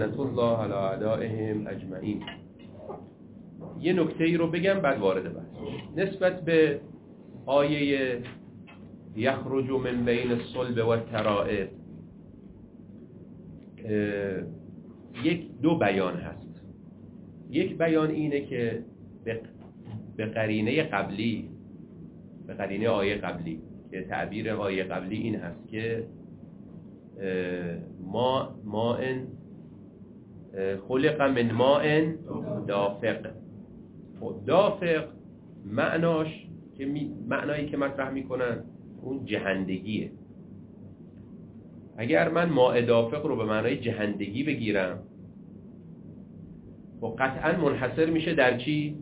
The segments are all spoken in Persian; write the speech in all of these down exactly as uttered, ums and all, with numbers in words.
لعنت الله علی اعدائهم اجمعین. یه نکته ای رو بگم بعد وارد بحث. نسبت به آیه یخرج من بین الصلب و الترائب یک دو بیان هست. یک بیان اینه که به قرینه قبلی، به قرینه آیه قبلی، که تعبیر آیه قبلی این هست که ما ماء خلق من ماء دافق. دافق معناش که معنایی که مطرح میکنن اون جهندگیه. اگر من ماء دافق رو به معنای جهندگی بگیرم و قطعا منحصر میشه در چی؟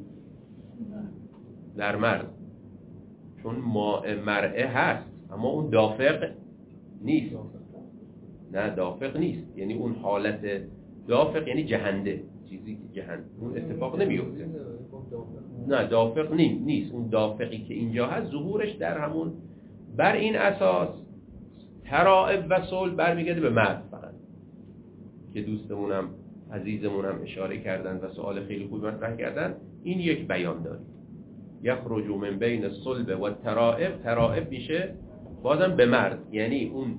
در مرد، چون ماء مرعه هست اما اون دافق نیست. نه دافق نیست، یعنی اون حالت دافق یعنی جهنده، چیزی که جهند، اون اتفاق نمیفته. نه دافق نیم نیست. اون دافقی که اینجا هست ظهورش در همون، بر این اساس ترائب و صلب برمیگرده به مرد فقط، که دوستمونم عزیزمونم اشاره کردن و سوال خیلی خوب مطرح کردن. این یک بیان داره، یخرج من بین الصلب و الترائب. ترائب میشه بازم به مرد، یعنی اون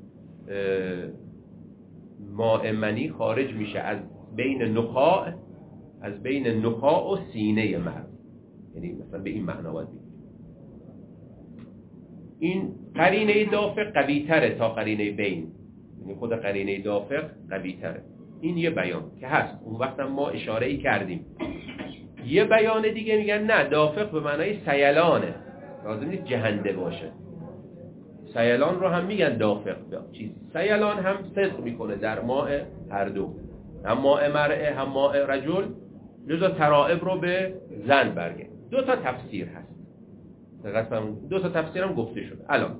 ماء منی خارج میشه از بین نخاع، از بین نخاع و سینه مرد، یعنی مثلا به این معنا باید بگیم. این قرینه دافق قوی تره تا قرینه بین، یعنی خود قرینه دافق قوی تره. این یه بیان که هست، اون وقت ما اشاره ای کردیم. یه بیان دیگه میگن نه، دافق به معنای سیلانه، لازم نیست جهنده باشه. سیلان رو هم میگن دافق. چیز سیلان هم صدق میکنه در ماء هر دو، هم ماء مرعه هم ماء رجل، لذا ترائب رو به زن برگه. دو تا تفسیر هست، دو تا تفسیر هم گفته شده. الان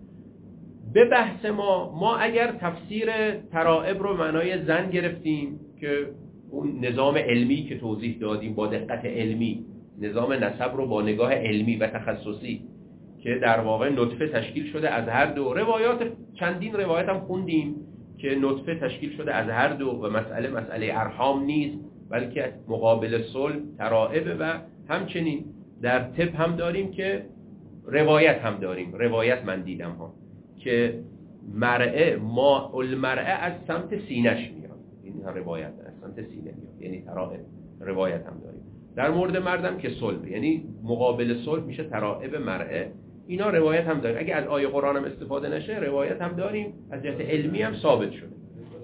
به بحث ما، ما اگر تفسیر ترائب رو معنای زن گرفتیم که اون نظام علمی که توضیح دادیم با دقت علمی، نظام نسب رو با نگاه علمی و تخصصی که در واقع نطفه تشکیل شده از هر دو، روایات چندین روایت هم خوندیم که نطفه تشکیل شده از هر دو و مسئله مسئله ارحام نیست بلکه مقابل صلب ترائب. و همچنین در طب هم داریم که روایت هم داریم، روایت من دیدم ها که مرعه ما المرعه از سمت سینش میاد، این روایت از سمت سینه میاد، یعنی ترائب. روایت هم داریم در مورد مردم که صلب، یعنی مقابل صلب میشه ترائب مرعه. اینا روایت هم داریم. اگه از آیه قرآن هم استفاده نشه روایت هم داریم، از جهت علمی هم ثابت شده.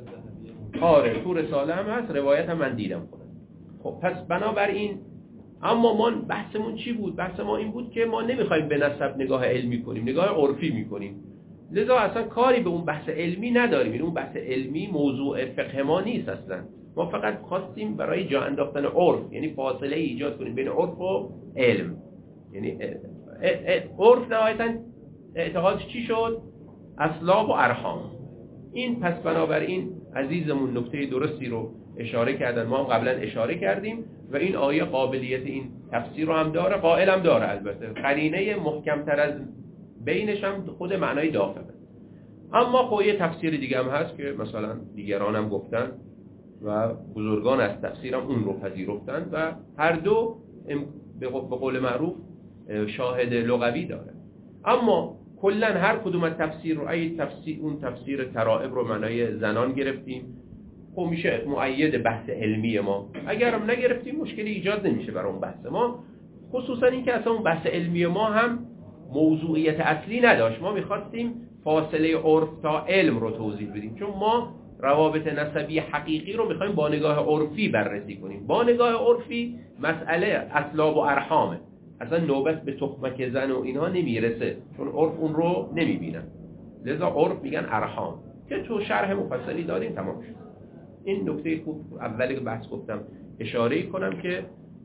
آره تو رساله هم هست، روایت هم من دیدم خودم. خب پس بنابراین اما ما بحثمون چی بود؟ بحث ما این بود که ما نمیخوایم به نسب نگاه علمی کنیم، نگاه عرفی میکنیم. لذا اصلا کاری به اون بحث علمی نداریم. این اون بحث علمی موضوع فقه ما نیست اصلا. ما فقط خواستیم برای جا انداختن عرف، یعنی فاصله ایجاد کنیم بین عرف و علم. یعنی عرف نهایتاً اعتقادش چی شد؟ اسلاب و ارحام. این پس بنابراین عزیزمون نکته درستی رو اشاره کردن، ما هم قبلا اشاره کردیم و این آیه قابلیت این تفسیر رو هم داره، قائل هم داره. البته قرینه محکم‌تر از بینش هم خود معنای دافقه. اما خب یه تفسیر دیگه هم هست که مثلا دیگران هم گفتن و بزرگان از تفسیر هم اون رو پذیرفتن و هر دو به قول معروف شاهد لغوی داره. اما کلا هر کدوم از تفسیر رو، ای تفسیر اون تفسیر ترائب رو معنای زنان گرفتیم، خب میشه مؤید بحث علمی ما. اگر هم نگرفتیم مشکلی ایجاد نمیشه برای اون بحث ما، خصوصا این که اصلا اون بحث علمی ما هم موضوعیت اصلی نداشت. ما میخواستیم فاصله عرف تا علم رو توضیح بدیم، چون ما روابط نسبی حقیقی رو میخوایم با نگاه عرفی بررسی کنیم. با نگاه عرفی مسئله اسلاب و ارحامه، اصلا نوبت به تخمک زن و اینها نمیرسه، چون عرف اون رو نمیبینن. لذا عرف میگن ارحام که تو شرح مفصلی داریم. تمام شد. این نکته خوب اولی که بحث گفتم اشاره کنم که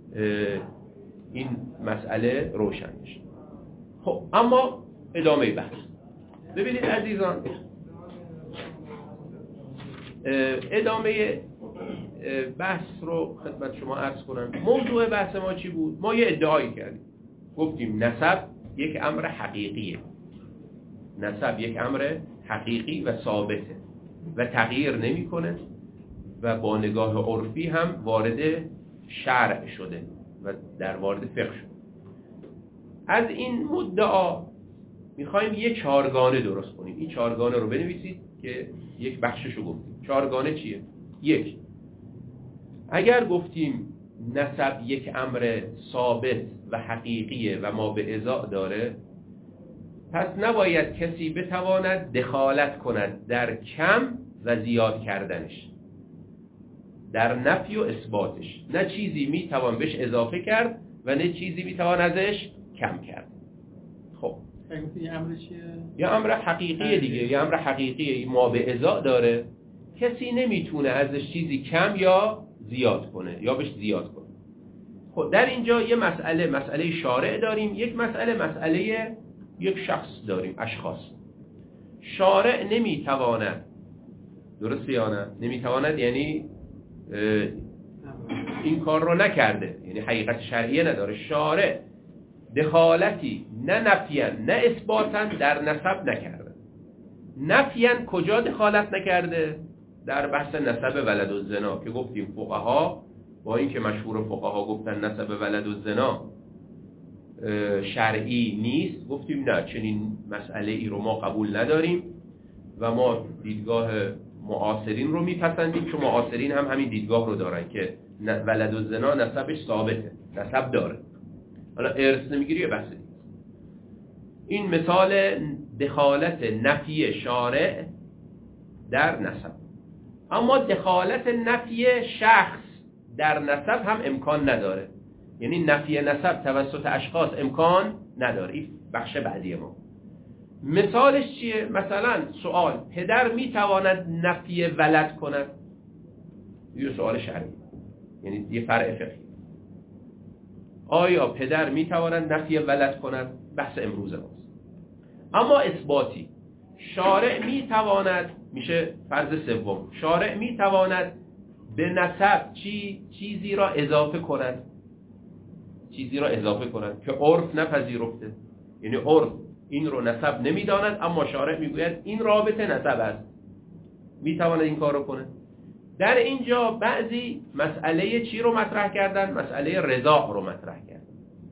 این مسئله روشن بشه. خب اما ادامه بحث. ببینید عزیزان، ادامه بحث رو خدمت شما عرض کنم. موضوع بحث ما چی بود؟ ما یه ادعایی کردیم، گفتیم نسب یک امر حقیقیه، نسب یک امر حقیقی و ثابته و تغییر نمیکنه و با نگاه عرفی هم وارد شرع شده و در وارد فقه شده. از این مدعا میخوایم یه چارگانه درست کنیم. این چارگانه رو بنویسید که یک بخششو گفتیم. چارگانه چیه؟ یک، اگر گفتیم نسب یک امر ثابت و حقیقیه و ما به ازاء داره، پس نباید کسی بتواند دخالت کند در کم و زیاد کردنش، در نفی و اثباتش. نه چیزی میتوان بهش اضافه کرد و نه چیزی میتوان ازش کم کرد. خب یه امر چیه؟ یه امر حقیقیه دیگه، یه امر حقیقیه ما به ازاء داره، کسی نمیتونه ازش چیزی کم یا زیاد کنه یا بهش زیاد کنه. خب در اینجا یه مسئله مسئله شارع داریم، یک مسئله مسئله یک شخص داریم، اشخاص. شارع نمیتواند، درسته یا نه؟ نمیتواند یعنی این کار رو نکرده، یعنی حقیقت شرعیه نداره. شارع دخالتی نه نفیان نه اثباتن در نسب نکرده. نفیان کجا دخالت نکرده؟ در بحث نسب ولد و زنا که گفتیم فقها با این که مشهور فقها گفتن نسب ولد و زنا شرعی نیست، گفتیم نه، چنین مسئله ای رو ما قبول نداریم و ما دیدگاه معاصرین رو میپسندیم، چون معاصرین هم همین دیدگاه رو دارن که ولد و زنا نسبش ثابته، نسب داره. حالا ارث نمیگیری یه بحث دیگه. این مثال دخالت نفی شارع در نسب. اما دخالت نفی شخص در نسب هم امکان نداره، یعنی نفی نسب توسط اشخاص امکان نداره. این بخش بعدی ما. مثالش چیه؟ مثلا سوال پدر میتواند نفی ولد کند؟ یه سوال شرعی، یعنی یه فرع فقهی. آیا پدر میتواند نفی ولد کند؟ بحث امروز ماست. اما اثباتی، شارع میتواند، میشه فرض سوم، شارع میتواند به نسب چی چیزی را اضافه کند، چیزی را اضافه کند که عرف نپذیرفته. یعنی عرف این رو نسب نمیداند، اما شارع میگوید این رابطه نسب است، میتواند این کار رو کنه. در اینجا بعضی مسئله چی رو مطرح کردن؟ مسئله رضاع رو مطرح کردن.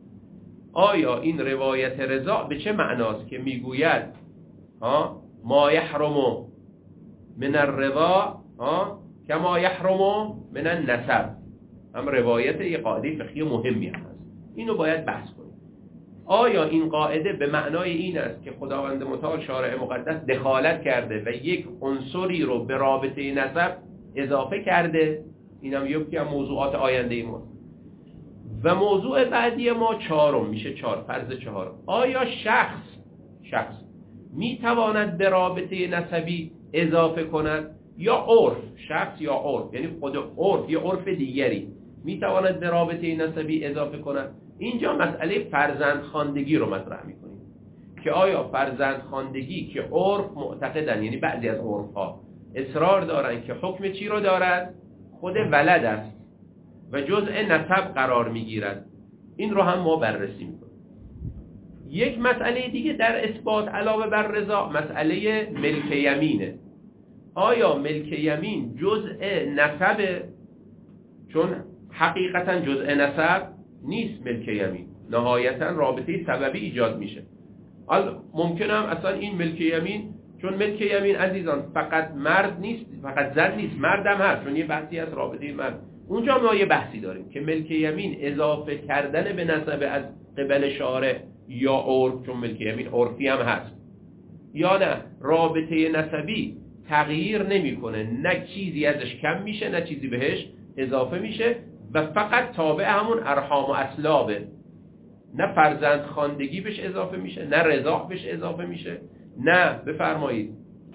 آیا این روایت رضاع به چه معناست که میگوید ها ما یحرم من الرضاع ها کما یحرم من النسب؟ هم روایت یه قاعده فقهی مهمی هم هست، اینو باید بحث کنیم. آیا این قاعده به معنای این است که خداوند متعال شارع مقدس دخالت کرده و یک عنصری رو به رابطه نسب اضافه کرده؟ اینم یکی از موضوعات آینده ما. و موضوع بعدی ما چهارم میشه، چهار فرض چهار. آیا شخص شخص میتواند به رابطه نسبی اضافه کند یا عرف؟ شخص یا عرف، یعنی خود عرف یا عرف دیگری میتواند به رابطه نسبی اضافه کند؟ اینجا مسئله فرزندخواندگی رو مطرح میکنیم که آیا فرزندخواندگی که عرف معتقدن، یعنی بعضی از عرف ها اصرار دارن که حکم چی رو دارد؟ خود ولد است و جزء نسب قرار میگیرد، این رو هم ما بررسی میکنیم. یک مسئله دیگه در اثبات علاوه بر رضا مسئله ملک یمینه. آیا ملک یمین جزء نسبه؟ چون حقیقتا جزء نسب نیست ملک یمین، نهایتا رابطه سببی ایجاد میشه. ممکنه هم اصلا این ملک یمین، چون ملک یمین عزیزان فقط مرد نیست، فقط زن نیست، مردم هست، چون یه بحثی از رابطه مرد. اونجا ما یه بحثی داریم که ملک یمین اضافه کردن به نسب از قبل شارع یا عرف، چون ملک یمین عرفی هم هست، یا نه رابطه نسبی تغییر نمیکنه، نه چیزی ازش کم میشه نه چیزی بهش اضافه میشه و فقط تابع همون ارحام و اسلابه، نه فرزند خواندگی بهش اضافه میشه، نه رضاع بهش اضافه میشه، نه بفرمایید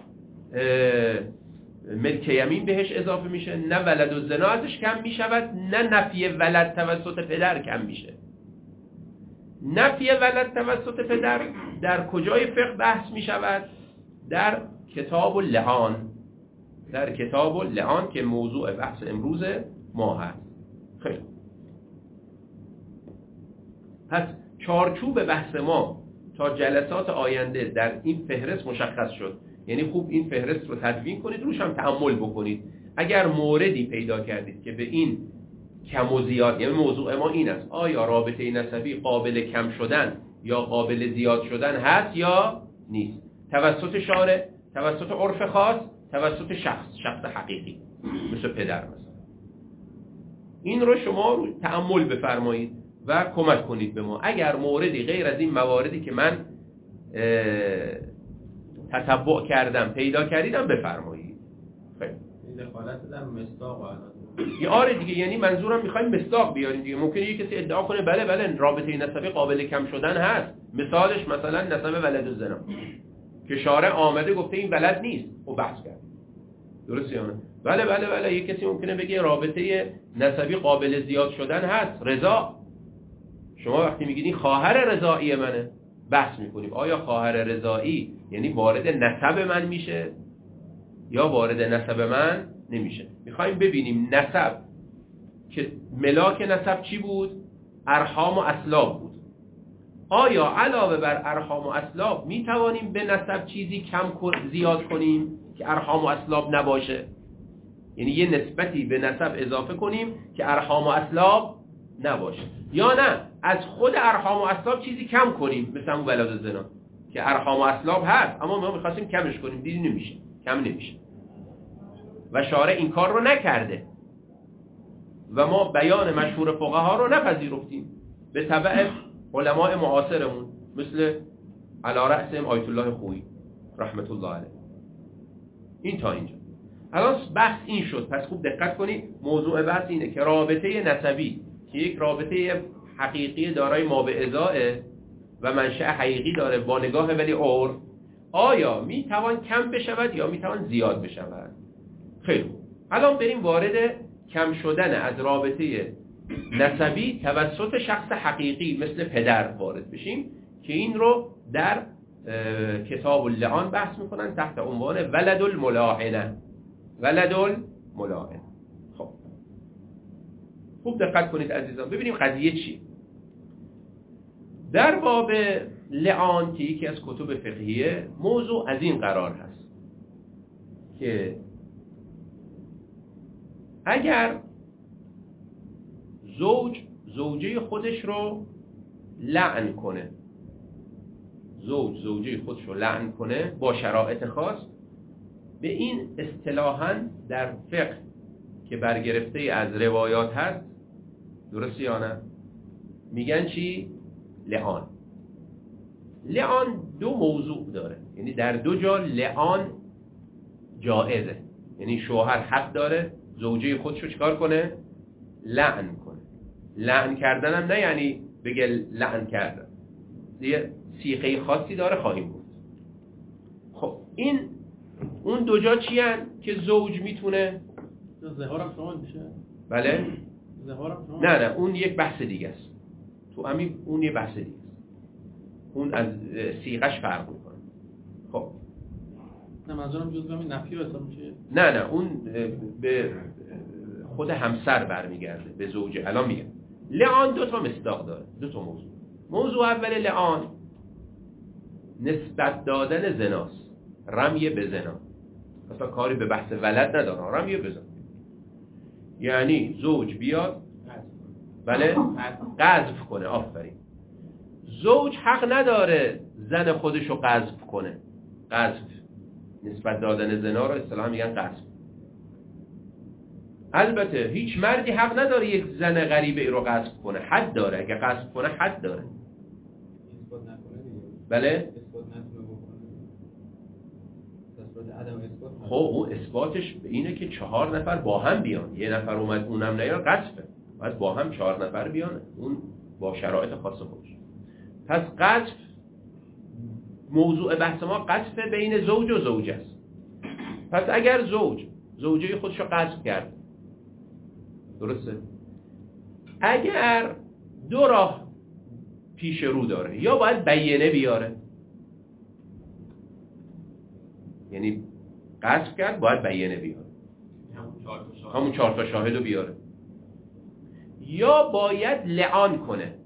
ملک یمین بهش اضافه میشه، نه ولد و زنا ازش کم میشود، نه نفی ولد توسط پدر کم میشه. نفی ولد توسط پدر در کجای فقه بحث میشود؟ در کتاب اللعان، در کتاب اللعان که موضوع بحث امروز ما هست. خیلی پس چارچوب بحث ما تا جلسات آینده در این فهرست مشخص شد. یعنی خوب این فهرست رو تدوین کنید، روش هم تأمل بکنید. اگر موردی پیدا کردید که به این کم و زیاد، یعنی موضوع ما این است آیا رابطه نسبی قابل کم شدن یا قابل زیاد شدن هست یا نیست، توسط شارع، توسط عرف خاص، توسط شخص شخص حقیقی مثل پدر مثلا. این رو شما رو تأمل بفرمایید و کمک کنید به ما. اگر موردی غیر از این مواردی که من تتبع کردم پیدا کردیدم بفرمایید. خیلی دخالت در مصداق الان یه آره دیگه، یعنی منظورم میخوایم مصداق بیاریم دیگه. ممکنه یه کسی ادعا کنه بله بله رابطه نسبی قابل کم شدن هست، مثالش مثلا نسب ولد الزنا که شارع آمده گفته این ولد نیست و بحث کرد، درسته یا نه؟ بله بله بله یه کسی ممکنه بگه رابطه نسبی قابل زیاد شدن هست، رضا. شما وقتی میگید این خواهر رضایی منه بحث میکنیم آیا خواهر رضایی یعنی وارد نسب من میشه یا وارد نسب من نمیشه. میخوایم ببینیم نسب که ملاک نسب چی بود؟ ارحام و اسلاب بود. آیا علاوه بر ارحام و اسلاب میتوانیم به نسب چیزی کم زیاد کنیم که ارحام و اسلاب نباشه؟ یعنی یه نسبتی به نسب اضافه کنیم که ارحام و اسلاب نباشه، یا نه از خود ارحام و اسلاب چیزی کم کنیم مثل اون ولد الزنا که ارحام و اسلاب هست اما ما میخواستیم کمش کنیم، دیدیم نمیشه، کم نمیشه و شارع این کار رو نکرده و ما بیان مشهور فقها رو نپذیرفتیم به تبع علماء معاصرمون مثل علی رأسهم آیت الله خویی رحمت الله علیه. این تا اینجا. الان بحث این شد، پس خوب دقت کنید. موضوع بحث اینه که رابطه نسبی که یک رابطه حقیقی دارای مابعضاء و منشأ حقیقی داره با نگاه ولی عرف، آیا میتوان کم بشود یا میتوان زیاد بشود؟ خیلی خوب. الان بریم وارد کم شدن از رابطه نسبی توسط شخص حقیقی مثل پدر وارد بشیم که این رو در کتاب اللعان بحث میکنن تحت عنوان ولد الملاعنه. ولد الملاعنه. خب خوب دقت کنید عزیزان، ببینیم قضیه چی. در باب لعان که یکی از کتب فقهیه موضوع از این قرار هست که اگر زوج زوجه خودش رو لعن کنه، زوج زوجه خودش رو لعن کنه با شرایط خاص، به این اصطلاحاً در فقه که برگرفته از روایات هست، درسته یا نه، میگن چی؟ لعان. لعان دو موضوع داره، یعنی در دو جا لعان جائزه، یعنی شوهر حق داره زوجه خودش رو چیکار کنه؟ لعن کنه. لعن کردن هم نه یعنی بگه لعن کردن، یه صیغه خاصی داره خواهیم گفت. خب این اون دو جا چی هن که زوج میتونه؟ زهارم شما میشه؟ بله؟ زهارم شما؟ نه نه اون یک بحث دیگه است. تو همین اون یه بحث دیگه است. اون از صیغش فرق میکنه. خب نه منظورم جزء همین نفی حساب میشه؟ نه نه اون به خود همسر برمیگرده، به زوجه. الان میگم لعان دو تا مصداق داره، دو تا موضوع. موضوع اول لعان نسبت دادن زناست، رمی به زنا، اصلا کاری به بحث ولد نداره، رمی به زنا. یعنی زوج بیاد بله قذف کنه. آفرین. زوج حق نداره زن خودش رو قذف کنه. قذف نسبت دادن زنا رو اصطلاحاً میگن قذف. البته هیچ مردی حق نداره یک زن غریبه رو قذف کنه، حد داره، اگه قذف کنه حد داره. اثبات نکنه دیگه. بله؟ اثبات نتونه بکنه. اثبات عدم اثبات. خب اون اثباتش اینه که چهار نفر با هم بیان. یه نفر اومد اونم نیاد قذفه. باید با هم چهار نفر بیان، اون با شرایط خاص خودش. پس قذف موضوع بحث ما قذف بین زوج و زوجه است. پس اگر زوج زوجه خودش رو قذف کرد، درسته؟ اگر دو راه پیش رو داره، یا باید بیینه بیاره، یعنی قذف کرد باید بیینه بیاره، همون چهار تا شاهد رو بیاره، یا باید لعان کنه،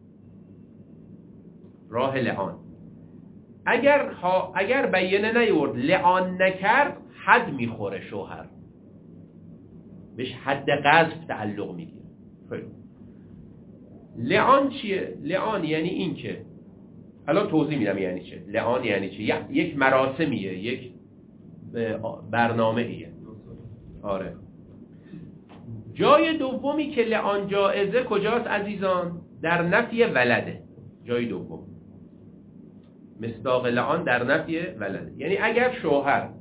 راه لعان. اگر ها اگر بیینه نیورد، لعان نکرد، حد میخوره شوهر. بهش حد قذف تعلق میگیره. خیلی لعان چیه؟ لعان یعنی این که الان توضیح میدم یعنی چه. لعان یعنی چه؟ یک مراسمیه، یک برنامه ایه. آره. جای دومی که لعان جائزه کجاست عزیزان؟ در نفی ولده. جای دوم مصداق لعان در نفی ولده، یعنی اگر شوهر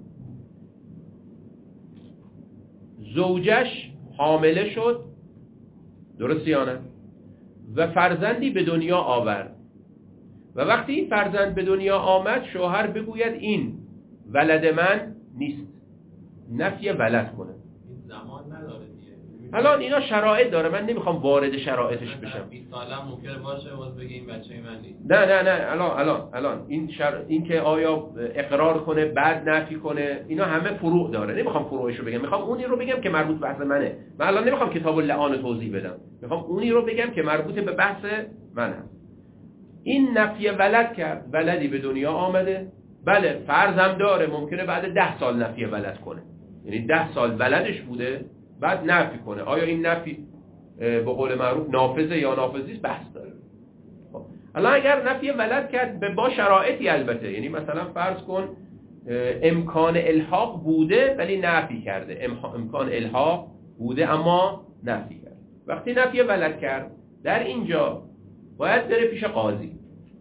زوجش حامله شد، درست یا نه، و فرزندی به دنیا آورد و وقتی این فرزند به دنیا آمد شوهر بگوید این ولد من نیست، نفی ولد کنه. این زمان نداره دیگه. الان اینا شرایط داره، من نمیخوام وارد شرایطش بشم. بیست ساله ممکنه باشه باز بگه این بچه من نیست. نه نه نه الان الان الان این شر... این که آیا اقرار کنه بعد نفی کنه، اینا همه فروع داره. نمیخوام فروعش رو بگم، میخوام اونی رو بگم که مربوط به بحث منه. من الان نمیخوام کتاب اللعان رو توضیح بدم، میخوام اونی رو بگم که مربوط به بحث من هست. این نفی ولد کرد، ولدی به دنیا آمده، بله فرزم داره، ممکنه بعد ده سال نفی ولد کنه، یعنی ده سال ولدش بوده بعد نفی کنه. آیا این نفی به قول معروف نافذه یا نافذ نیست بحث داره. خب الان اگر نفی ولد کرد به با شرایطی البته، یعنی مثلا فرض کن امکان الحاق بوده ولی نفی کرده، امکان الحاق بوده اما نفی کرد. وقتی نفی ولد کرد در اینجا باید بره پیش قاضی،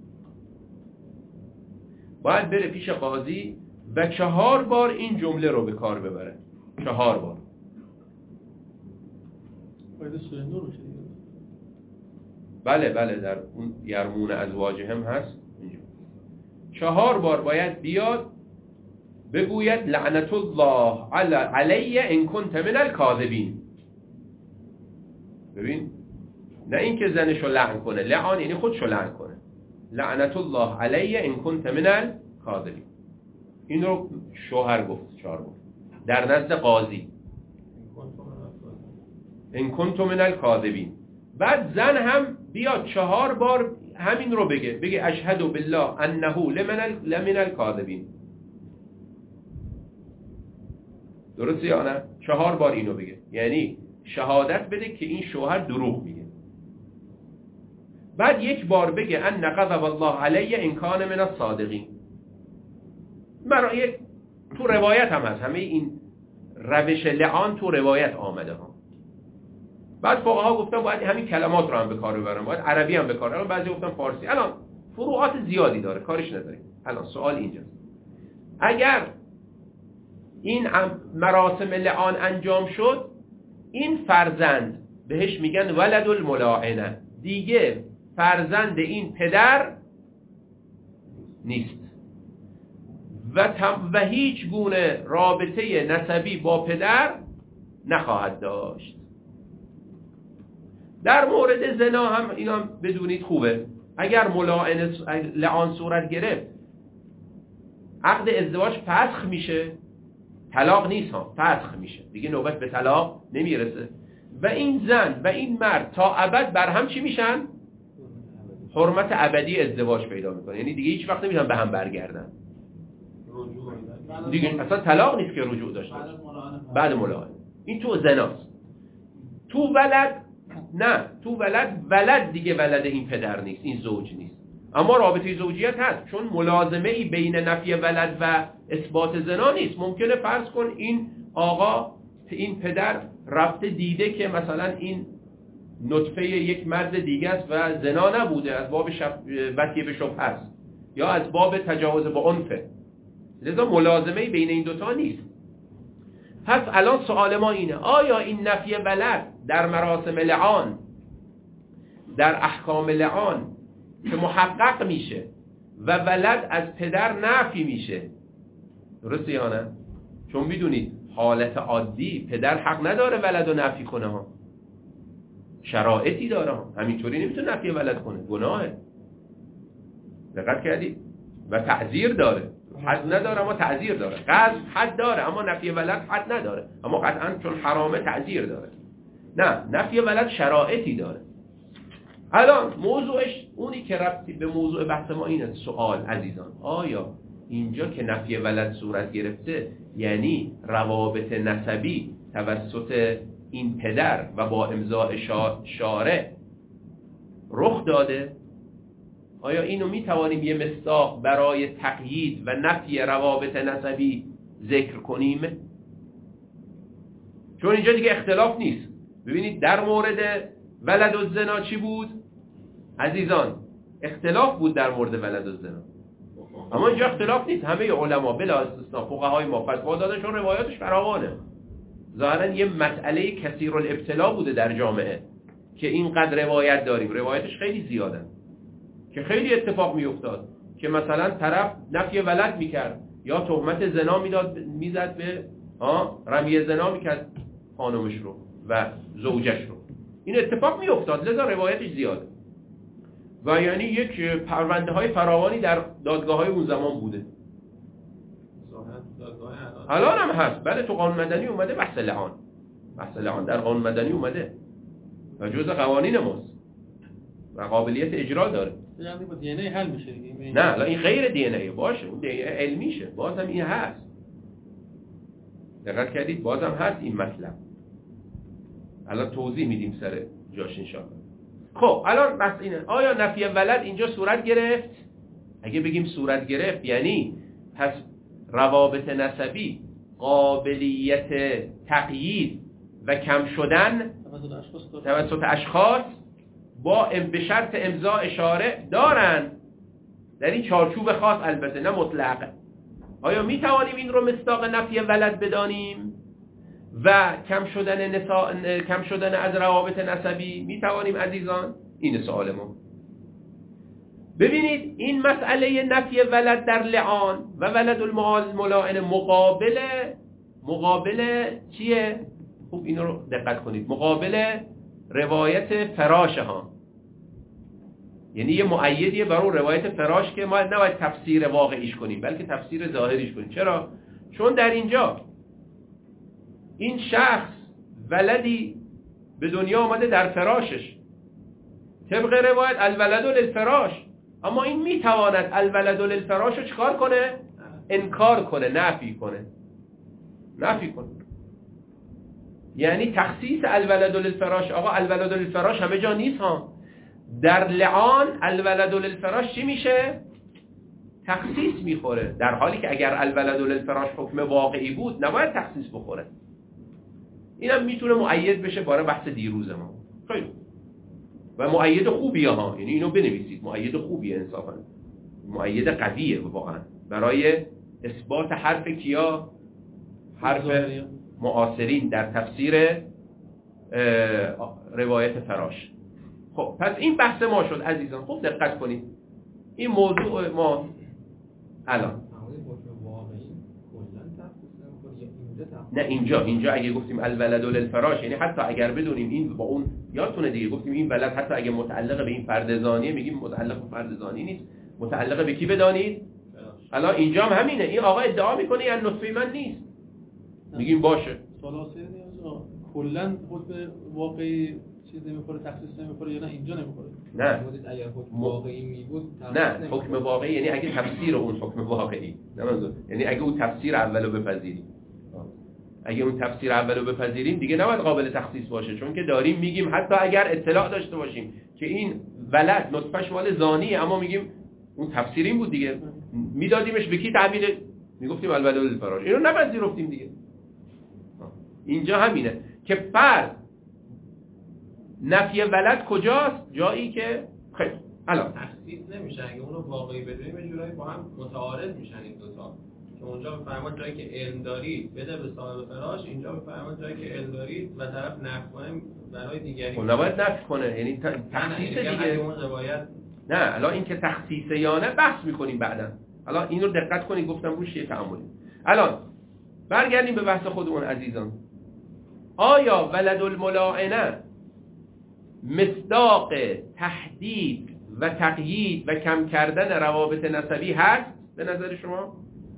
باید بره پیش قاضی و چهار بار این جمله رو به کار ببره. چهار بار. بله بله در اون یرمون ازواجهم هست اینجا. چهار بار باید بیاد بگوید لعنت الله علی ان کنت من الکاذبین. ببین نه اینکه زنشو لعن کنه، لعان یعنی خودشو لعن کنه. لعنت الله علی ان کنت من الکاذبین. این رو شوهر گفت چهار بار در نزد قاضی، ان کنت من الکاذبین. بعد زن هم بیاد چهار بار همین رو بگه، بگه اشهد بالله انه لمن لمن الکاذبین. درسته یا نه؟ چهار بار اینو بگه، یعنی شهادت بده که این شوهر دروغ میگه. بعد یک بار بگه ان غضب الله علی ان کان من الصادقین. برای تو روایت هم هست، همه این روش لعان تو روایت آمده ها. بعد فقها گفتن باید همین کلمات رو هم به کار ببرن، باید عربی هم به کار ببرن، بعضی گفتن فارسی. الان فروعات زیادی داره، کارش نداریم. الان سوال اینجاست، اگر این مراسم لعان انجام شد، این فرزند بهش میگن ولد الملاعنه، دیگه فرزند این پدر نیست و, و هیچ گونه رابطه نسبی با پدر نخواهد داشت. در مورد زنا هم اینا بدونید خوبه، اگر ملاعنه لعان صورت گرفت عقد ازدواج فسخ میشه، طلاق نیست ها، فسخ میشه، دیگه نوبت به طلاق نمیرسه و این زن و این مرد تا ابد بر هم چی میشن؟ حرمت ابدی ازدواج پیدا میکنه، یعنی دیگه هیچ وقت نمیتونن به هم برگردن دیگه. اصلا طلاق نیست که رجوع داشته بعد ملاعنه. این تو زناست. تو ولد نه، تو ولد ولد دیگه ولد این پدر نیست، این زوج نیست، اما رابطه زوجیت هست، چون ملازمه ای بین نفی ولد و اثبات زنا نیست. ممکنه فرض کن این آقا این پدر رفته دیده که مثلا این نطفه یک مرد دیگه است و زنا نبوده، از باب وطیه به شبهه است یا از باب تجاوز به عنفه، لذا ملازمه ای بین این دوتا نیست. پس الان سوال ما اینه، آیا این نفی ولد در مراسم لعان، در احکام لعان که محقق میشه و ولد از پدر نفی میشه، درسته یا نه؟ چون میدونید حالت عادی پدر حق نداره ولد رو نفی کنه ها، شرایطی داره ها، همینطوری نمیتونه نفی ولد کنه، گناهه. دقت کردید؟ و تعذیر داره، حد نداره اما تعذیر داره. قذف حد داره اما نفی ولد حد نداره، اما قطعا چون حرامه تعذیر داره. نه، نفی ولد شرایطی داره. الان موضوعش اونی که ربطی به موضوع بحث ما اینه. سوال عزیزان، آیا اینجا که نفی ولد صورت گرفته یعنی روابط نسبی توسط این پدر و با امضاء شارع رخ داده، آیا اینو میتوانیم یه مصداق برای تقیید و نفی روابط نسبی ذکر کنیم؟ چون اینجا دیگه اختلاف نیست. ببینید در مورد ولد الزنا چی بود؟ عزیزان اختلاف بود در مورد ولد الزنا، اما اینجا اختلاف نیست. همه علما بلا استثناء فقهای ما فتوا دادن، چون روایاتش فراوانه. ظاهرا یه مسئله کثیر الابتلا بوده در جامعه که اینقدر روایت داریم، روایتش خیلی زیادن که خیلی اتفاق میافتاد که مثلا طرف نفی ولد میکرد یا تهمت زنا میداد میزد به ها رمی زنا میکرد خانمش رو و زوجش رو. این اتفاق میافتاد، لذا روایتش زیاده و یعنی یک پرونده های فراوانی در دادگاه های اون زمان بوده. الان هم هست. بله تو قانون مدنی اومده بحث لعان، بحث لعان در قانون مدنی اومده و جزء قوانین ماست و قابلیت اجرا داره. یعنی با دی ان ای حل میشه دیگه. نه لا این غیر دی ان ای باشه، اون دی ان ای علمیشه، بازم این هست. دقت کردید بازم هست این مطلب. الان توضیح میدیم سر جاش انشاءالله. خب الان بس اینه، آیا نفی ولد اینجا صورت گرفت؟ اگه بگیم صورت گرفت یعنی پس روابط نسبی قابلیت تقیید و کم شدن توسط اشخاص با به شرط امضاء شارع دارن، در این چارچوب خاص البته نه مطلق. آیا می توانیم این رو مصداق نفی ولد بدانیم و کم شدن نسا... کم شدن از روابط نسبی می توانیم عزیزان؟ این سوال ما. ببینید این مسئله نفی ولد در لعان و ولد الملاعن مقابل مقابل چیه؟ خوب اینو رو دقت کنید، مقابل روایت فراش ها، یعنی یه مؤیدیه برای روایت فراش که ما نباید تفسیر واقعیش کنیم بلکه تفسیر ظاهریش کنیم. چرا؟ چون در اینجا این شخص ولدی به دنیا آمده در فراشش طبق روایت الولد للفراش، اما این میتواند الولد للفراش رو چکار کنه؟ انکار کنه، نفی کنه نفی کنه یعنی تخصیص الولد للفراش. آقا الولد للفراش همه جا نیست ها. در لعان الولد للفراش چی میشه؟ تخصیص میخوره، در حالی که اگر الولد للفراش حکم واقعی بود نباید تخصیص بخوره. اینم میتونه مؤید بشه برای بحث دیروز ما. خیلی و مؤید خوبیه ها، یعنی اینو بنویسید، مؤید خوبیه انصافا، مؤید قویه واقعا برای اثبات حرف کیا؟ حرف معاصرین در تفسیر روایت فراش. خب پس این بحث ما شد عزیزان. خوب دقت کنید این موضوع ما الان نه اینجا اینجا اگه گفتیم الولد للفراش یعنی حتی اگر بدونیم این با اون یادتونه دیگه گفتیم این ولد حتی اگه متعلق به این فرد زانیه میگیم متعلق به فرد زانی نیست، متعلق به کی بدانید؟ الان اینجا هم همینه. این آقا ادعا میکنه این نطفه من نیست، میگیم باشه. خلاصه نیازا کلا حکم واقعی چیز نمیخوره، تخصیص نمیخوره یا نه اینجا نمیخوره؟ نه اگر حکم واقعی میبود نه حکم واقعی یعنی اگه تفسیر اون حکم واقعی نه منظور یعنی اگه اون تفسیر اولو بپذیریم، اگه اون تفسیر اولو بپذیریم دیگه نباید قابل تخصیص باشه، چون که داریم میگیم حتی اگر اطلاع داشته باشیم که این ولد نطفه‌اش مال زانیه اما میگیم اون تفسیر این بود دیگه، میدادیمش به کی تعبیر؟ میگفتیم الولد للفراش، اینو نپذیرفتیم دیگه. اینجا همینه که فرض نفی ولد کجاست؟ جایی که خیلی الان تخصیص نمیشه. اگه اونو واقعی بدونیم یه جورایی با هم متعارض میشن این دو تا، که اونجا بفرماد جایی که علم دارید بده به صاحب فراش، اینجا بفرماد جایی که علم دارید و طرف نفی کنه برای دیگری. خب نباید نفی کنه، یعنی تخصیص دیگه اون روایت نه. الان این که تخصیصه یا نه بحث میکنیم بعدا. الان اینو دقت کنید گفتم روش یه تعاملی. الان برگردیم به بحث خودمون عزیزان. آیا ولد الملاعنه مصداق تحدید و تقیید و کم کردن روابط نسبی هست به نظر شما؟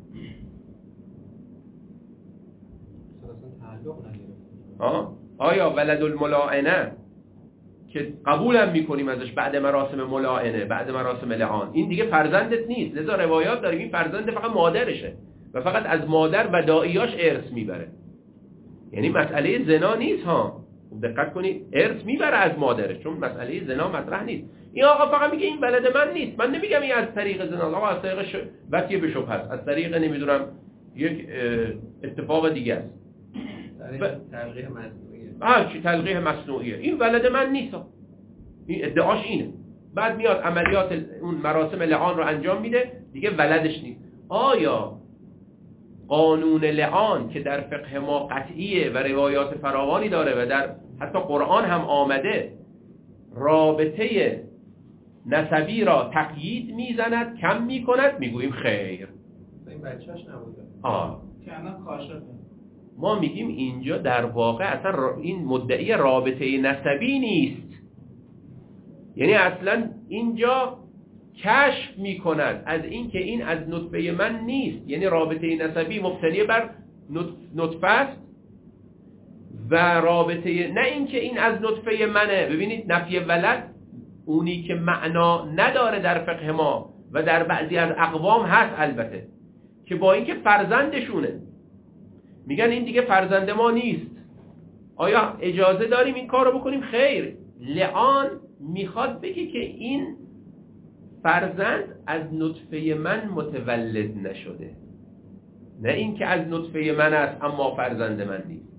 آه؟ آیا ولد الملاعنه که قبولم میکنیم ازش بعد مراسم ملاعنه، بعد مراسم لعان، این دیگه فرزندت نیست، لذا روایات داریم این فرزند فقط مادرشه و فقط از مادر و داعیاش ارث میبره، یعنی مسئله زنا نیست ها، دقت کنید ارث میبره از مادرش، چون مسئله زنا مطرح نیست. این آقا فقط میگه این ولد من نیست. من نمیگم این از طریق زنا، آقا از طریق ش... وصیه به شبهه است، از طریق نمیدونم یک اتفاق دیگه است، تلقیح مصنوعیه. آه چی تلقیح مصنوعیه. این ولد من نیست، این ادعاش اینه. بعد میاد عملیات اون مراسم لعان رو انجام میده، دیگه ولدش نیست. آیا قانون لعان که در فقه ما قطعیه و روایات فراوانی داره و در حتی قرآن هم آمده، رابطه نسبی را تقیید میزند، کم میکند؟ میگوییم خیر. این بچه‌اش نبوده. آه که الان کاشفه. ما میگیم اینجا در واقع اصلا این مدعی رابطه نسبی نیست، یعنی اصلا اینجا کشف میکند از این که این از نطفه من نیست، یعنی رابطه نسبی مبتنی بر نطفه است و رابطه، نه این که این از نطفه منه. ببینید نفی ولد اونی که معنا نداره در فقه ما و در بعضی از اقوام هست البته، که با اینکه فرزندشونه میگن این دیگه فرزند ما نیست، آیا اجازه داریم این کار رو بکنیم؟ خیر. لعان میخواد بگه که این فرزند از نطفه من متولد نشده، نه این که از نطفه من است اما فرزند من نیست.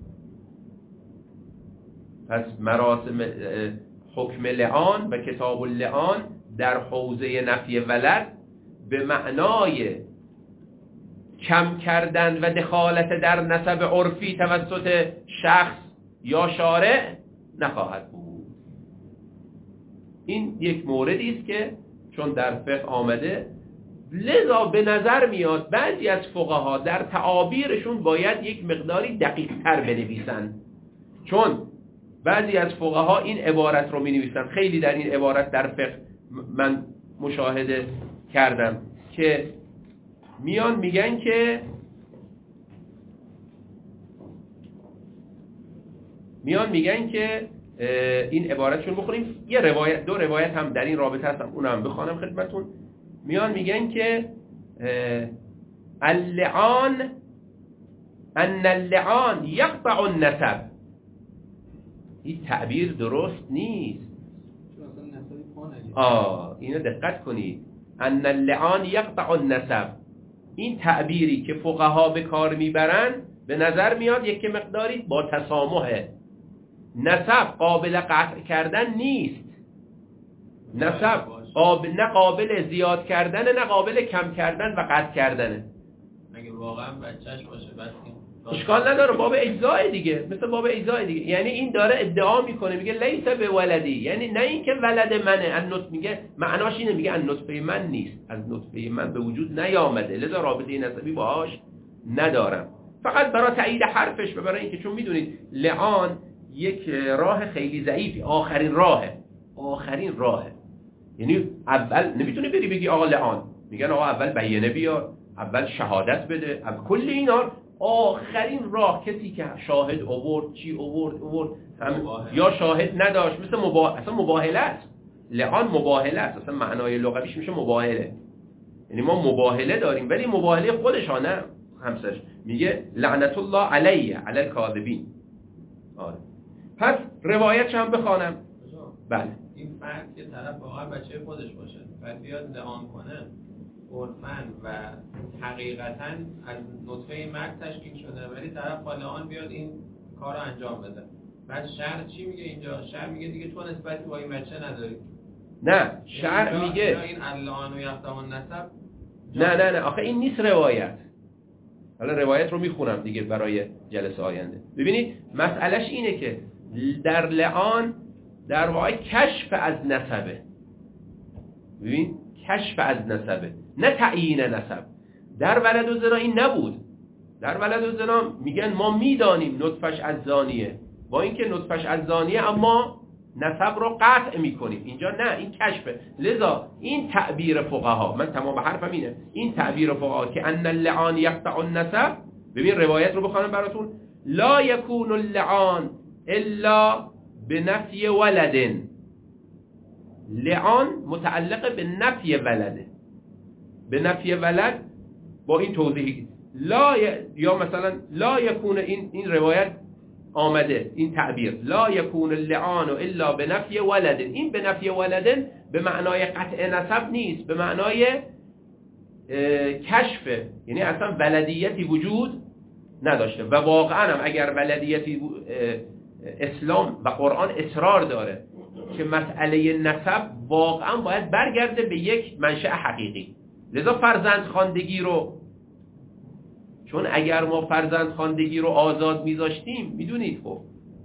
پس مراسم حکم لعان و کتاب اللعان در حوزه نفی ولد به معنای کم کردن و دخالت در نسب عرفی توسط شخص یا شارع نخواهد بود. این یک موردی است که چون در فقه آمده، لذا به نظر میاد بعضی از فقها در تعابیرشون باید یک مقداری دقیق تر بنویسن، چون بعضی از فقها این عبارت رو می نویسن. خیلی در این عبارت در فقه من مشاهده کردم که میان میگن که میان میگن که این عبارتشون بخونیم، یه روایت دو روایت هم در این رابطه هستم، اون هم بخوانم خدمتون. میان میگن که اللعان ان اللعان یقطع النسب. این تعبیر درست نیست. آه اینو دقت کنید. ان اللعان یقطع النسب، این تعبیری که فقها به کار میبرن به نظر میاد یک مقداری با تسامحه. نسب قابل قطع کردن نیست، نسب قابل نه قابل زیاد کردن نه قابل کم کردن و قطع کردنه. اگه واقعا بچهش باشه بس اشکال نداره، باب اجزای دیگه، مثل باب اجزای دیگه. یعنی این داره ادعا میکنه، میگه لیس به ولدی، یعنی نه این که ولد منه، ان نطفه، میگه معناش اینه، میگه ان نطفه من نیست، از نطفه من به وجود نیامده، لذا رابطه نسبی باهاش ندارم. فقط برای تایید حرفش و برای اینکه چون میدونید لعان یک راه خیلی ضعیفی، آخرین راهه، آخرین راهه. یعنی اول نمیتونی بری بگی آقا لعان، میگن آقا اول بیانه بیار، اول شهادت بده، اول کل اینا آخرین راه. کسی که شاهد آورد، چی آورد آورد یا شاهد نداشت، مثل مبا... اصلا مباهله است. لعان مباهله است، اصلا معنای لغویش میشه مباهله. یعنی ما مباهله داریم، ولی مباهله خودش ها نه همسرش. میگه لعنت الله علیه علی الکاذبین. آره. پس روایتش هم بخوانم. بله. این فرد که طرف واقعا بچه خودش باشه، بعد بیاد لعان کنه، عرفاً و حقیقتاً از نطفه مرد تشکیل شده، ولی طرف با لعان بیاد این کار رو انجام بده. بعد شرع چی میگه اینجا؟ شرع میگه دیگه تو نسبتی با این بچه نداری. نه، شرع میگه این اللعان و یقطع النسب. نه نه نه آخه این نیست روایت. حالا روایت رو میخونم دیگه برای جلسه آینده. ببینید مسئلهش اینه که در لعان در واقع کشف از نسبه. ببین کشف از نسبه، نه تعیین نسب. در ولد و زنا این نبود. در ولد و زنا میگن ما میدانیم نطفش از زانیه، با اینکه نطفش از زانیه اما نسب رو قطع میکنیم. اینجا نه، این کشفه. لذا این تعبیر فقها، من تمام حرفم اینه، این تعبیر فقها که ان اللعان یقطع النسب. ببین روایت رو بخوانم براتون. لا یکون اللعان الا بنفی ولد. لعان متعلق به نفی ولده، به نفی ولد با این توضیحی لا ی... یا مثلا لا یکون، این این روایت آمده این تعبیر لا یکون اللعان الا به نفی ولد. این به نفی ولد به معنای قطع نسب نیست، به معنای کشف، یعنی اصلا ولدیتی وجود نداشته. و واقعا هم اگر ولدیتی اسلام و قرآن اصرار داره که مسئله نسب واقعا باید برگرده به یک منشأ حقیقی. لذا فرزندخواندگی رو، چون اگر ما فرزندخواندگی رو آزاد میذاشتیم میدونید خب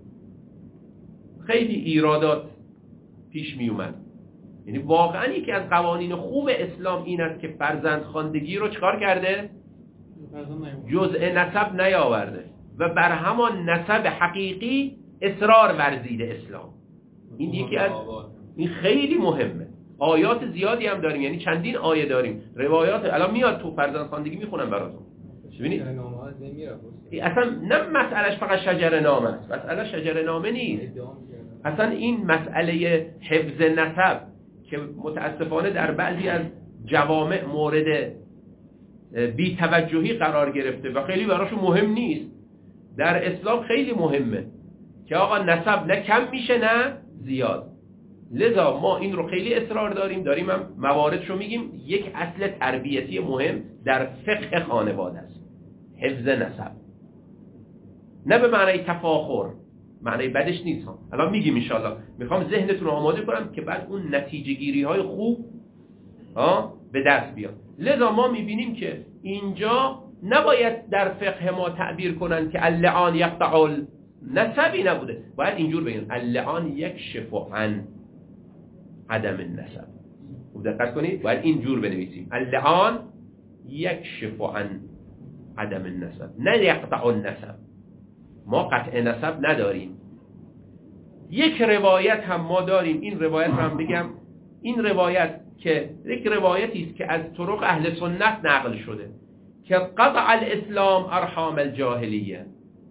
خیلی ایرادات پیش می اومد. یعنی واقعا یکی از قوانین خوب اسلام این است که فرزندخواندگی رو چکار کرده؟ جزء نسب نیاورده و بر همان نسب حقیقی اصرار ورزیده اسلام. این یکی از این خیلی مهمه. آیات زیادی هم داریم، یعنی چندین آیه داریم، روایات الان میاد تو فرزندخواندگی میخونم براتون. ببینید اصلا نه مسئلهش فقط شجر نامه است، مسئله شجر نامه نیست. اصلا این مسئله حفظ نسب که متاسفانه در بعضی از جوامع مورد بی توجهی قرار گرفته و خیلی براشون مهم نیست، در اسلام خیلی مهمه که آقا نسب نه کم میشه نه زیاد. لذا ما این رو خیلی اصرار داریم داریم هم مواردشو میگیم. یک اصل تربیتی مهم در فقه خانواده است حفظ نسب، نه به معنی تفاخر، معنی بدش نیست ها. الان میگیم ان شاء الله، میخوام ذهنتون رو آماده کنم که بعد اون نتیجه گیری های خوب ها به دست بیاد. لذا ما میبینیم که اینجا نباید در فقه ما تعبیر کنن که اللعان یقطع نسبی نبوده، باید اینجور بگن اللعان یکشف عن عدم النسب. خوب دقت کنید، باید اینجور بنویسیم اللعان یکشف عن عدم النسب، نه یقطع النسب. ما قطع نسب نداریم. یک روایت هم ما داریم، این روایت رو هم بگم، این روایت که یک روایتی است که از طرق اهل سنت نقل شده که قطع الاسلام ارحام الجاهلیه،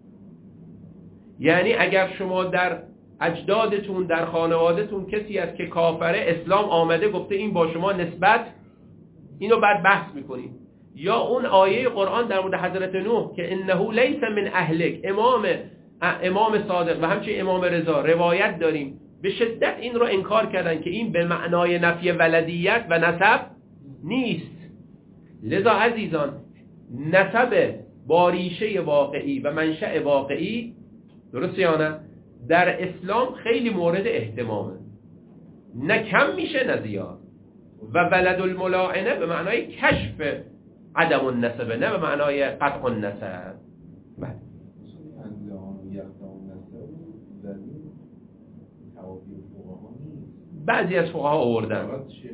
یعنی اگر شما در اجدادتون در خانوادهتون کسی است که کافره، اسلام آمده گفته این با شما نسبت، اینو بعد بحث میکنیم. یا اون آیه قرآن در مورد حضرت نوح که انه لیس من اهلک، امام امام صادق و همچنین امام رضا روایت داریم به شدت این رو انکار کردن که این به معنای نفی ولدیت و نسب نیست. لذا عزیزان نسب با ریشه واقعی و منشأ واقعی، درست یا نه، در اسلام خیلی مورد اهتمامه، نه کم میشه نه زیاد. و ولد الملاعنه به معنای کشف عدم النسب، نه به معنای قطع النسب. بله بعضی از فقها آوردن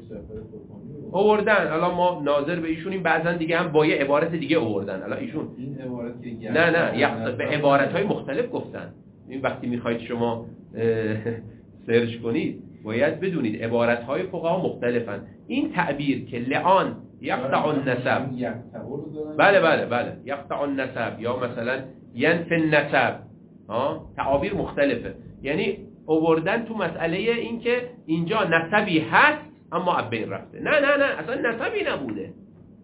آوردن الان ما ناظر به ایشونیم، بعضن دیگه هم با یه عبارت دیگه آوردن. الان ایشون این عبارت که نه نه یق... به عبارت‌های مختلف گفتن. این وقتی میخواید شما سرچ کنید باید بدونید عبارت‌های فقها مختلفن. این تعبیر که لعان یقطع النسب، بله بله بله یقطع النسب، یا مثلا ینفی النسب، ها تعابیر مختلفه. یعنی آوردن تو مسئله این که اینجا نسبی هست اما ابین رفته، نه نه نه اصلا نسبی نبوده.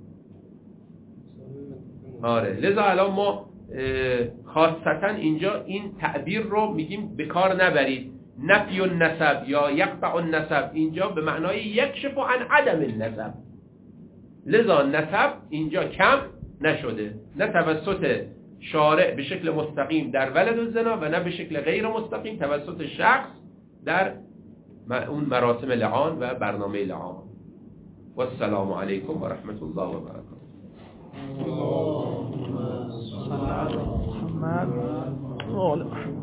آره لذا الان ما خاصتا اینجا این تعبیر رو میگیم به کار نبرید. نفی النسب یا یقطع النسب اینجا به معنای یکشف عن عدم النسب. لذا نسب اینجا کم نشده، نه توسط شارع به شکل مستقیم در ولد الزنا و نه به شکل غیر مستقیم توسط شخص در اون مراسم لعان و برنامه لعان. و السلام علیکم و رحمت الله و برکاته. اللهم صل علی محمد و آل محمد.